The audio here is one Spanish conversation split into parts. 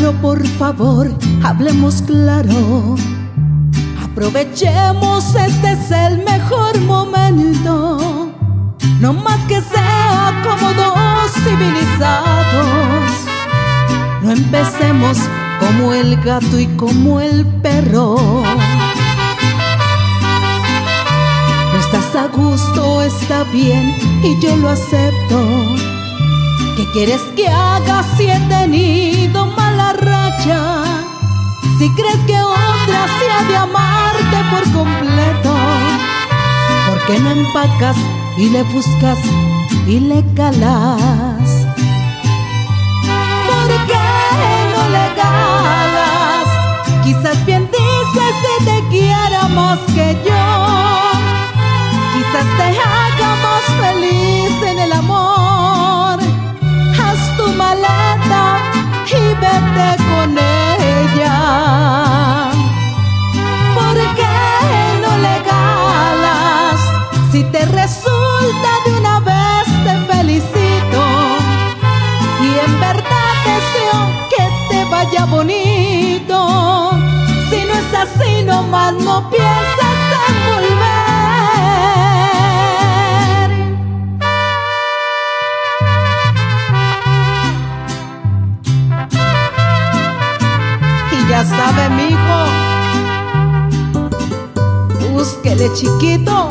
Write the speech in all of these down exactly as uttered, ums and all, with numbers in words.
pido por favor, hablemos claro. Aprovechemos, este es el mejor momento. No más que sea como dos civilizados. No empecemos como el gato y como el perro. No estás a gusto, está bien y yo lo acepto. ¿Qué quieres que haga si he tenido mala racha? Si crees que otra se ha de amarte por completo, ¿por qué no empacas y le buscas y le calas? ¿Por qué no le calas? Quizás bien dices que te quiera más que yo. Quizás te haga más feliz en el amor. Haz tu maleta y vete con ella. ¿Por qué no le calas? Si te resulta de una vez te felicito. Y en verdad deseo que te vaya bonito. Si no es así nomás no pienses en volver. Ya sabe, mijo, búsquele, chiquito.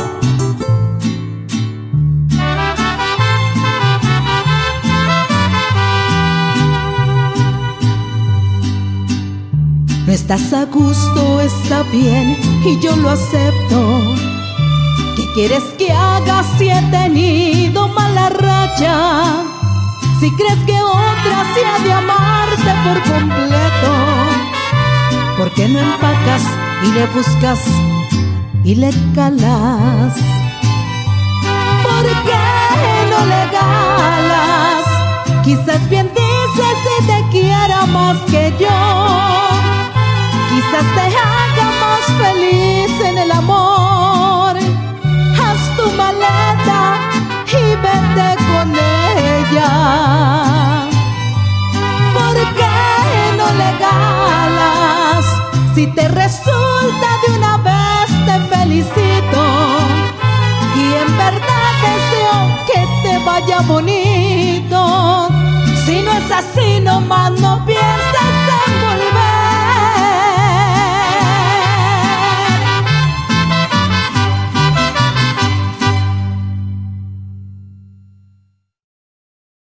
No estás a gusto, está bien y yo lo acepto. ¿Qué quieres que haga si he tenido mala racha? Si crees que otra se ha de amarte por completo, ¿por qué no empacas y le buscas y le calas? ¿Por qué no le calas? Quizás bien dices que te quiera más que yo. Quizás te haga más feliz en el amor. Haz tu maleta y vete con ella. ¿Por qué no le calas? Si te resulta de una vez te felicito. Y en verdad deseo que te vaya bonito. Si no es así nomás no pienses